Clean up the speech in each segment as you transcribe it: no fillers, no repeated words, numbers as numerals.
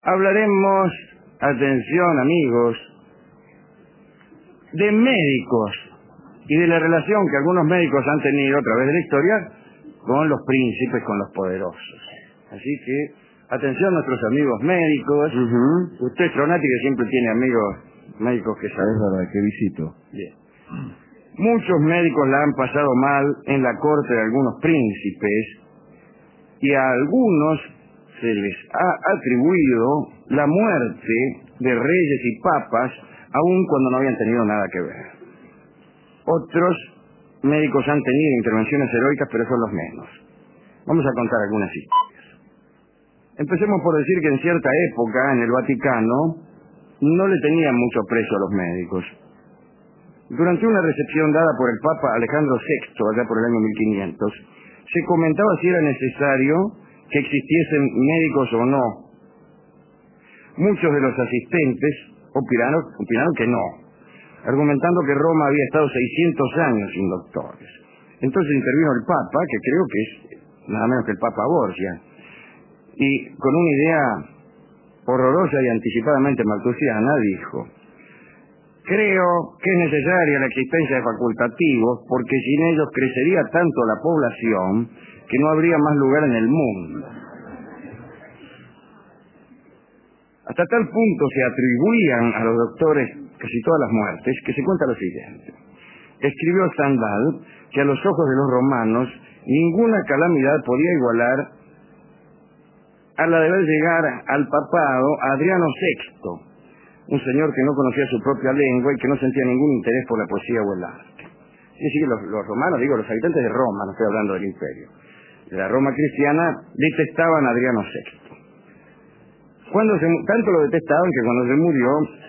hablaremos, atención amigos, de médicos y de la relación que algunos médicos han tenido a través de la historia con los príncipes, con los poderosos. Así que, atención nuestros amigos médicos. Usted, Tronati, que siempre tiene amigos médicos que saben. Es verdad, que visito. Bien. Muchos médicos la han pasado mal en la corte de algunos príncipes y a algunos se les ha atribuido la muerte de reyes y papas aun cuando no habían tenido nada que ver. Otros médicos han tenido intervenciones heroicas, pero son los menos. Vamos a contar algunas historias. Empecemos por decir que en cierta época, en el Vaticano, no le tenían mucho aprecio a los médicos. Durante una recepción dada por el Papa Alejandro VI, allá por el año 1500, se comentaba si era necesario que existiesen médicos o no. Muchos de los asistentes opinaron que no, argumentando que Roma había estado 600 años sin doctores. Entonces intervino el Papa, que creo que es nada menos que el Papa Borgia, y con una idea horrorosa y anticipadamente malthusiana dijo: creo que es necesaria la existencia de facultativos porque sin ellos crecería tanto la población que no habría más lugar en el mundo. Hasta tal punto se atribuían a los doctores casi todas las muertes que se cuenta lo siguiente. Escribió Stendhal que a los ojos de los romanos ninguna calamidad podía igualar a la de ver llegar al papado a Adriano VI, un señor que no conocía su propia lengua y que no sentía ningún interés por la poesía o el arte. Es decir, los romanos, digo, los habitantes de Roma, no estoy hablando del imperio, de la Roma cristiana, detestaban a Adriano VI. Tanto lo detestaban que cuando se murió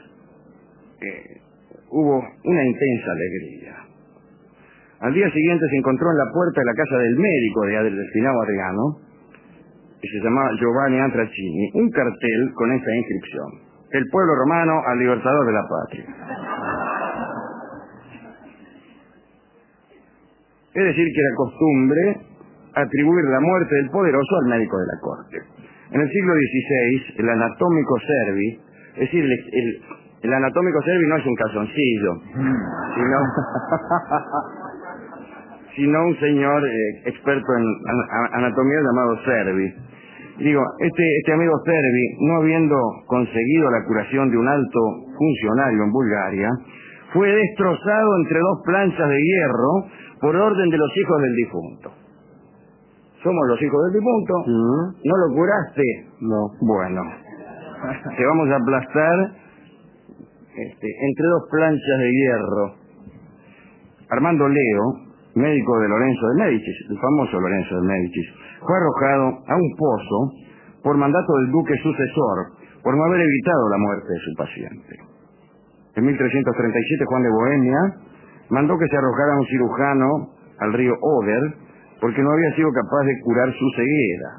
hubo una intensa alegría. Al día siguiente se encontró en la puerta de la casa del médico del finado Adriano, que se llamaba Giovanni Antracini, un cartel con esta inscripción: el pueblo romano al libertador de la patria. Es decir, que era costumbre atribuir la muerte del poderoso al médico de la corte. En el siglo XVI, el anatómico Servi, es decir, el anatómico Servi no es un calzoncillo, sino un señor experto en anatomía llamado Servi. Digo, este amigo Servi, no habiendo conseguido la curación de un alto funcionario en Bulgaria, fue destrozado entre dos planchas de hierro por orden de los hijos del difunto. Somos los hijos del difunto. ¿No lo curaste? No. Bueno, te vamos a aplastar entre dos planchas de hierro. Armando Leo, médico de Lorenzo de Médicis, el famoso Lorenzo de Médicis, fue arrojado a un pozo por mandato del duque sucesor por no haber evitado la muerte de su paciente. En 1337 Juan de Bohemia mandó que se arrojara un cirujano al río Oder porque no había sido capaz de curar su ceguera.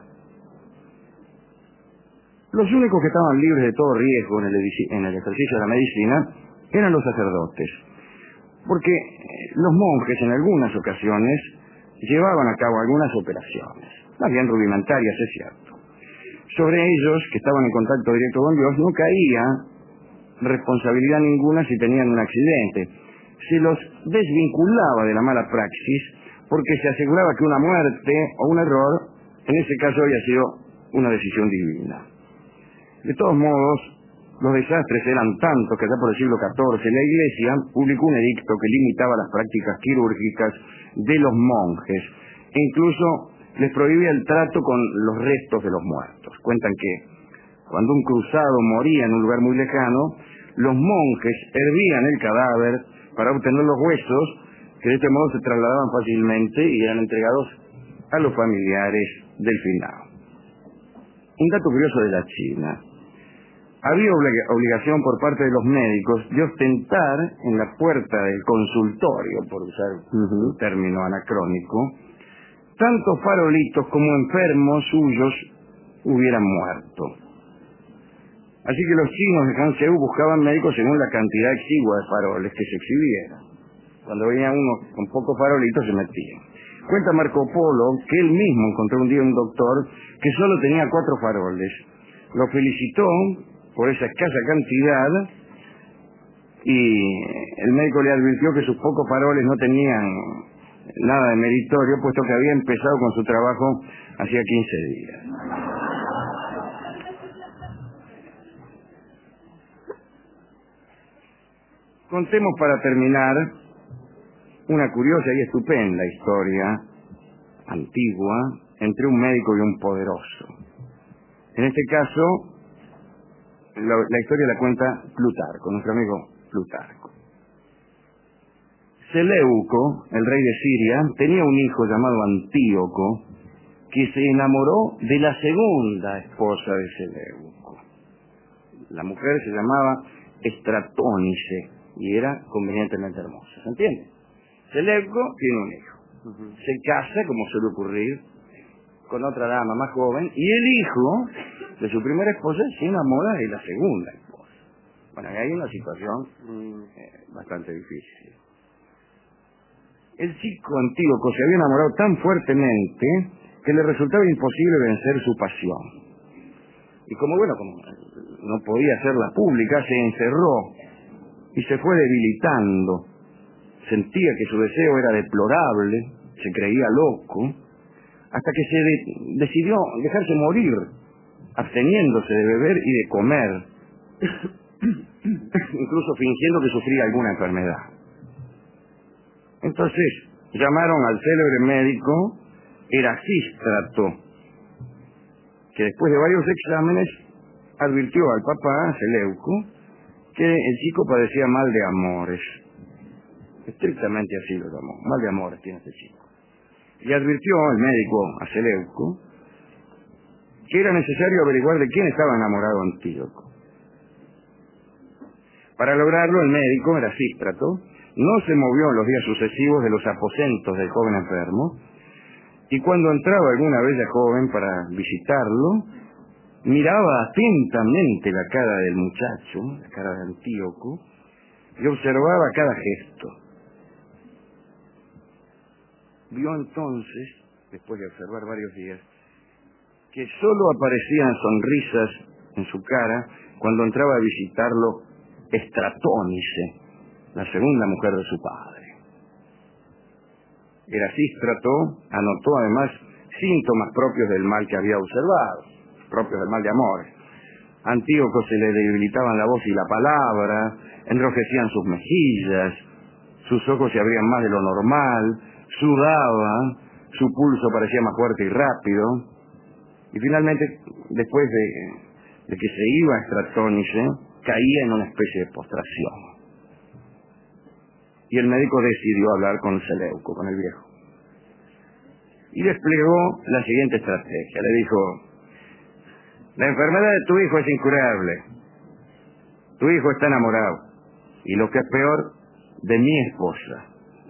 Los únicos que estaban libres de todo riesgo en el ejercicio de la medicina eran los sacerdotes, porque los monjes en algunas ocasiones llevaban a cabo algunas operaciones, más bien rudimentarias, es cierto. Sobre ellos, que estaban en contacto directo con Dios, no caía responsabilidad ninguna si tenían un accidente. Se los desvinculaba de la mala praxis porque se aseguraba que una muerte o un error, en ese caso, había sido una decisión divina. De todos modos, los desastres eran tantos que allá por el siglo XIV la Iglesia publicó un edicto que limitaba las prácticas quirúrgicas de los monjes e incluso les prohibía el trato con los restos de los muertos. Cuentan que cuando un cruzado moría en un lugar muy lejano, los monjes hervían el cadáver para obtener los huesos, que de este modo se trasladaban fácilmente y eran entregados a los familiares del finado. Un dato curioso de la China: había obligación por parte de los médicos de ostentar en la puerta del consultorio, por usar un término anacrónico, tantos farolitos como enfermos suyos hubieran muerto. Así que los chinos de Hanzhou buscaban médicos según la cantidad exigua de faroles que se exhibieran. Cuando veían uno con pocos farolitos se metían. Cuenta Marco Polo que él mismo encontró un día un doctor que solo tenía 4 faroles, lo felicitó por esa escasa cantidad y el médico le advirtió que sus pocos faroles no tenían nada de meritorio, puesto que había empezado con su trabajo hacía 15 días. Contemos para terminar una curiosa y estupenda historia antigua entre un médico y un poderoso. En este caso, la historia la cuenta Plutarco, nuestro amigo Plutarco. Seleuco, el rey de Siria, tenía un hijo llamado Antíoco, que se enamoró de la segunda esposa de Seleuco. La mujer se llamaba Estratónice y era convenientemente hermosa, ¿se entiende? Seleuco tiene un hijo. Se casa, como suele ocurrir, con otra dama más joven, y el hijo de su primera esposa se enamora de la segunda esposa. Bueno, hay una situación bastante difícil. El chico Antíoco se había enamorado tan fuertemente que le resultaba imposible vencer su pasión. Y como no podía hacerla pública, se encerró y se fue debilitando. Sentía que su deseo era deplorable, se creía loco, hasta que se decidió dejarse morir, absteniéndose de beber y de comer, incluso fingiendo que sufría alguna enfermedad. Entonces llamaron al célebre médico Erasístrato, que después de varios exámenes advirtió al papá Seleuco que el chico padecía mal de amores. Estrictamente así lo llamó, mal de amores tiene este chico. Y advirtió el médico a Seleuco que era necesario averiguar de quién estaba enamorado Antíoco. Para lograrlo, el médico Erasístrato no se movió en los días sucesivos de los aposentos del joven enfermo, y cuando entraba alguna bella joven para visitarlo, miraba atentamente la cara del muchacho, la cara de Antíoco, y observaba cada gesto. Vio entonces, después de observar varios días, que solo aparecían sonrisas en su cara cuando entraba a visitarlo Estratónice, la segunda mujer de su padre. Erasístrato anotó además síntomas propios del mal que había observado, propios del mal de amor. A Antíoco se le debilitaban la voz y la palabra, enrojecían sus mejillas, sus ojos se abrían más de lo normal, sudaba, su pulso parecía más fuerte y rápido, y finalmente, después de que se iba a Estratónice, caía en una especie de postración. Y el médico decidió hablar con Seleuco, con el viejo. Y desplegó la siguiente estrategia. Le dijo: la enfermedad de tu hijo es incurable. Tu hijo está enamorado. Y lo que es peor, de mi esposa.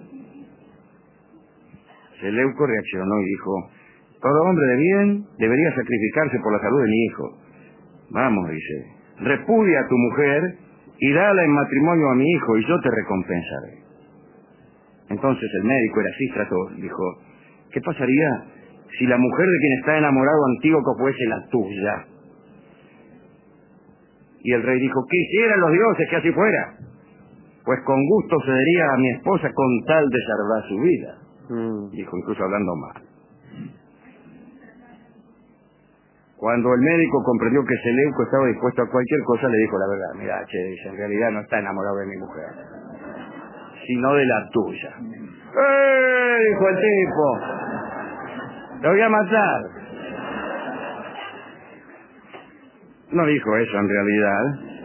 Seleuco reaccionó y dijo: todo hombre de bien debería sacrificarse por la salud de mi hijo. Vamos, dice, repudia a tu mujer y dala en matrimonio a mi hijo y yo te recompensaré. Entonces el médico Erasístrato dijo: ¿qué pasaría si la mujer de quien está enamorado Antíoco fuese la tuya? Y el rey dijo: quisieran los dioses que así fuera, pues con gusto cedería a mi esposa con tal de salvar su vida. Dijo, incluso hablando mal. Cuando el médico comprendió que Seleuco estaba dispuesto a cualquier cosa, le dijo la verdad: mira, dice, en realidad no está enamorado de mi mujer, sino de la tuya. Dijo el tipo, lo voy a matar. No dijo eso en realidad,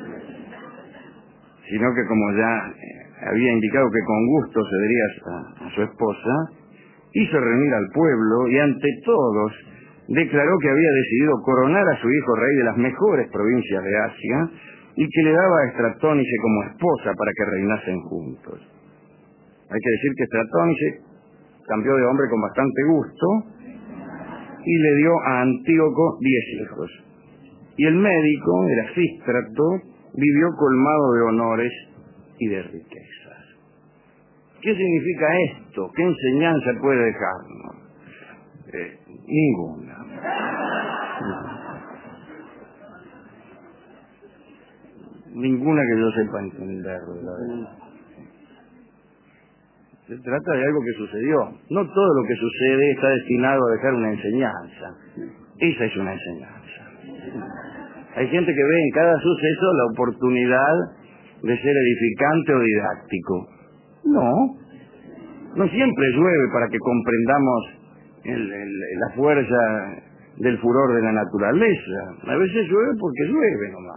sino que como ya había indicado que con gusto cedería a su esposa, hizo reunir al pueblo y ante todos declaró que había decidido coronar a su hijo rey de las mejores provincias de Asia y que le daba a Estratónice como esposa para que reinasen juntos. Hay que decir que Estratónice cambió de hombre con bastante gusto y le dio a Antíoco 10 hijos. Y el médico, Erasístrato, vivió colmado de honores y de riquezas. ¿Qué significa esto? ¿Qué enseñanza puede dejarnos? Ninguna. Ninguna que yo sepa entender, la verdad. Se trata de algo que sucedió. No todo lo que sucede está destinado a dejar una enseñanza. Esa es una enseñanza. Hay gente que ve en cada suceso la oportunidad de ser edificante o didáctico. No siempre llueve para que comprendamos la fuerza del furor de la naturaleza. A veces llueve porque llueve nomás.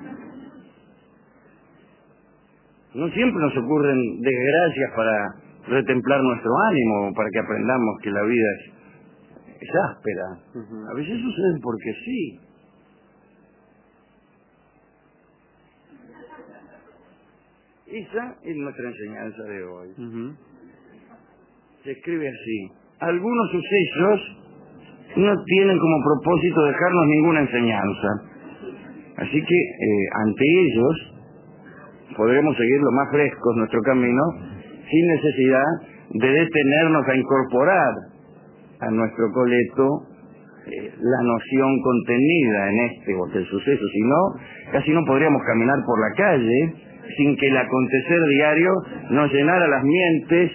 No siempre nos ocurren desgracias para retemplar nuestro ánimo, para que aprendamos que la vida es áspera. A veces suceden porque sí. Esa es nuestra enseñanza de hoy. Se escribe así: algunos sucesos no tienen como propósito dejarnos ninguna enseñanza. Así que ante ellos podremos seguir lo más frescos nuestro camino sin necesidad de detenernos a incorporar a nuestro coleto la noción contenida en este o aquel suceso. Si no, casi no podríamos caminar por la calle sin que el acontecer diario nos llenara las mientes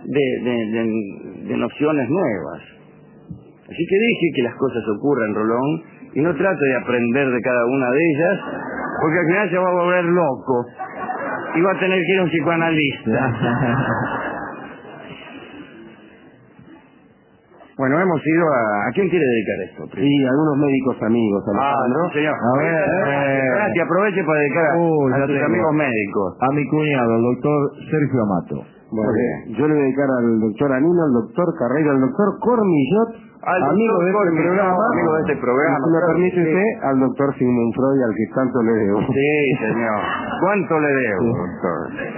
de nociones nuevas. Así que deje que las cosas ocurran, Rolón, y no trate de aprender de cada una de ellas, porque al final se va a volver loco y va a tener que ir a un psicoanalista. Bueno, hemos ido a quién quiere dedicar esto. Sí, algunos médicos amigos, Alejandro. Señor. A ver, que aproveche para dedicar a sus amigos médicos. A mi cuñado, el doctor Sergio Amato. Bueno, yo le voy a dedicar al doctor Anino, al doctor Carreiro, al doctor Cormillot, amigo de este programa. Si me permite usted, al doctor Sigmund Freud, al que tanto le debo. Sí, señor. ¿Cuánto le debo, doctor?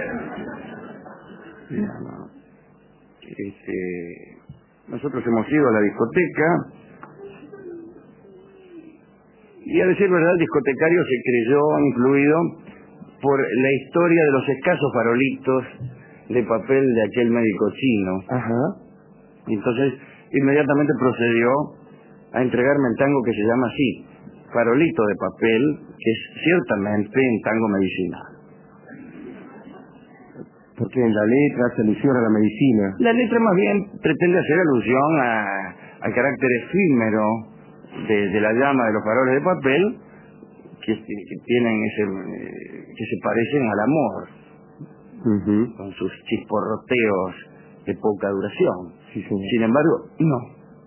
Nosotros hemos ido a la discoteca y, a decir verdad, el discotecario se creyó influido por la historia de los escasos farolitos de papel de aquel médico chino. Y entonces inmediatamente procedió a entregarme el tango que se llama así, Farolito de Papel, que es ciertamente un tango medicinal. Porque en la letra se alusiona a la medicina. La letra más bien pretende hacer alusión al carácter efímero de la llama de los faroles de papel que tienen que se parecen al amor, con sus chisporroteos de poca duración. Sí, señor. Sin embargo, no.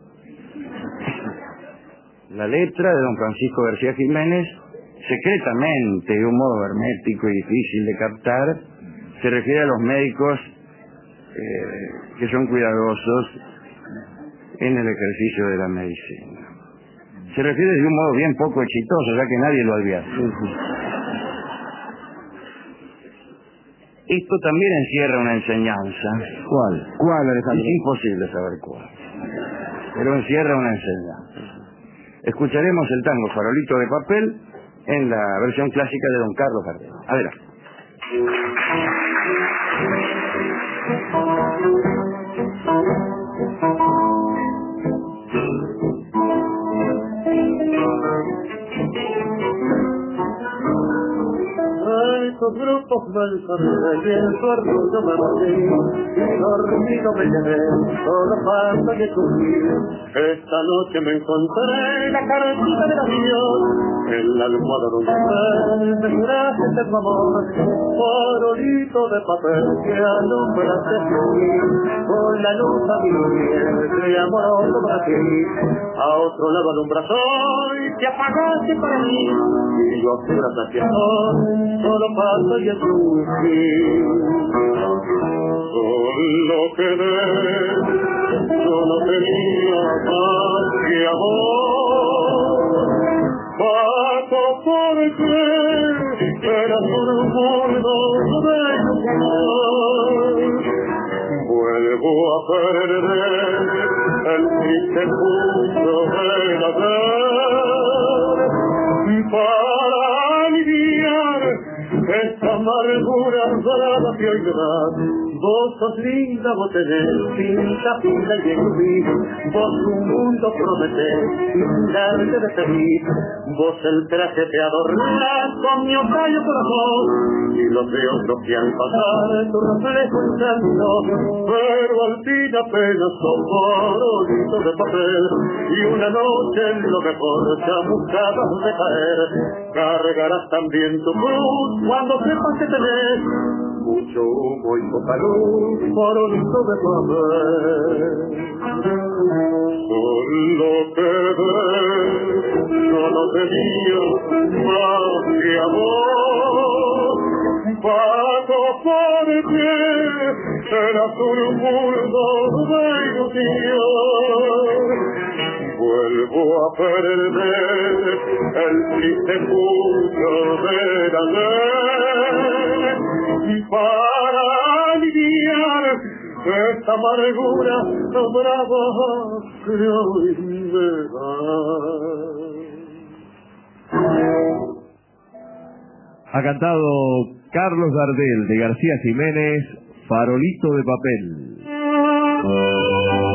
La letra de don Francisco García Jiménez, secretamente, de un modo hermético y difícil de captar, se refiere a los médicos que son cuidadosos en el ejercicio de la medicina. Se refiere de un modo bien poco exitoso, ya que nadie lo advierte. Esto también encierra una enseñanza. ¿Cuál, Alejandro? Es imposible saber cuál, pero encierra una enseñanza. Escucharemos el tango Farolito de Papel en la versión clásica de don Carlos Gardel. Adelante. Estos grupos mensajeros y en su orgullo me morí, y dormido me quedé, solo falta que cumplir. Esta noche me encontré la cartita del adiós, en la almohada donde me juraste de tu amor, farolito de papel que alumbraste así, con la luz a mi vientre amoroso para ti. A otro lado alumbras hoy, te apagaste para mí, y yo oscuras hacia hoy, solo falta y es un fin. Solo quedé, yo no tenía más que amor. Paso porque eras un mundo de amor. Vuelvo a perder el triste punto de la ver para aliviar esta amargura dorada que hoy me das. Vos sos linda, vos tenés pinta fina y bien gris. Vos un mundo prometés sin darte de feliz. Vos el traje te adornás con mi ocayo corazón y los de otros que al pasar tu reflejo encendó. Pero al fin apenas son farolitos de papel y una noche en lo mejor chamuscadas de caer. Cargarás también tu cruz cuando sepas que tenés mucho humo y poca luz, farolito de papel. Solo que ves, yo no tenía más que amor. Paso por ti, serás un mundo de ilusión. Vuelvo a perder el triste punto de la ley para aliviar esta amargura brava que hoy me da. Ha cantado Carlos Gardel de García Jiménez, Farolito de papel.